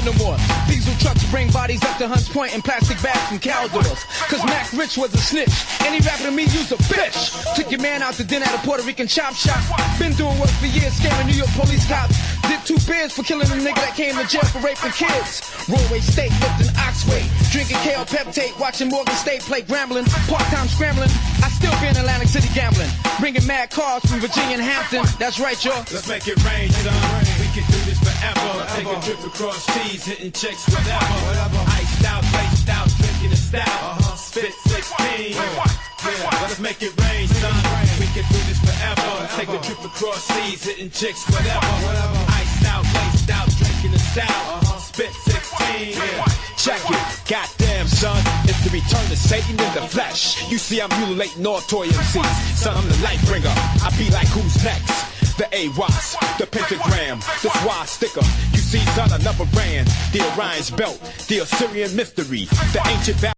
no more. Diesel trucks bring bodies up to Hunts Point and plastic bags from Caldors. Cause Mac Rich was a snitch. Any rapper to me used a bitch. Took your man out to dinner at a Puerto Rican chop shop. Been doing work for years, scamming New York police cops. Did 2 beers for killing a nigga that came to jail for raping kids. Rollway State, lifting Oxway. Drinking kale peptate, watching Morgan State play Grambling. Part-time scrambling, I still be in Atlantic City gambling. Bringing mad cars from Virginia and Hampton. That's right, y'all. Let's make it rain, son. We can do this forever. Take a trip across seas, hitting chicks, whatever. Iced out, laced out, drinking the stout. Spit 16. Yeah, let's make it rain, son. We can do this forever. Take a trip across seas, hitting chicks, whatever. Iced out, laced out, drinking the stout. Spit 16. Yeah. Check it, goddamn son, it's the return of Satan in the flesh. You see I'm mutilating all toy MCs. Son, I'm the light bringer. I be like who's next? The AWAS, the pentagram, the SWAT sticker. You see, son, I never ran. The Orion's belt, the Assyrian mystery, the ancient